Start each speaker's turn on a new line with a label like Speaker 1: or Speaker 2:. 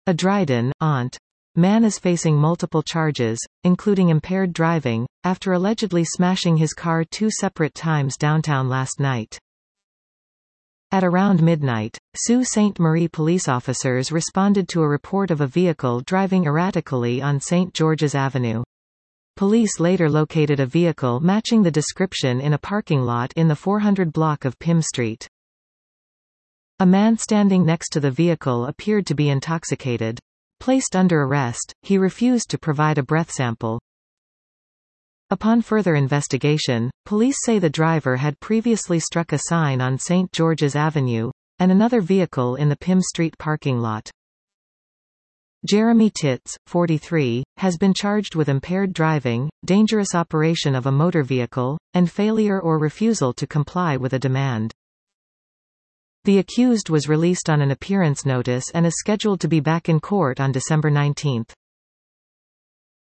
Speaker 1: A Dryden, aunt. Man is facing multiple charges, including impaired driving, after allegedly smashing his car 2 separate times downtown last night. At around midnight, Sault Ste. Marie police officers responded to a report of a vehicle driving erratically on St. George's Avenue. Police later located a vehicle matching the description in a parking lot in the 400 block of Pym Street. A man standing next to the vehicle appeared to be intoxicated. Placed under arrest, he refused to provide a breath sample. Upon further investigation, police say the driver had previously struck a sign on St. George's Avenue, and another vehicle in the Pym Street parking lot. Jeremy Titz, 43, has been charged with impaired driving, dangerous operation of a motor vehicle, and failure or refusal to comply with a demand. The accused was released on an appearance notice and is scheduled to be back in court on December 19.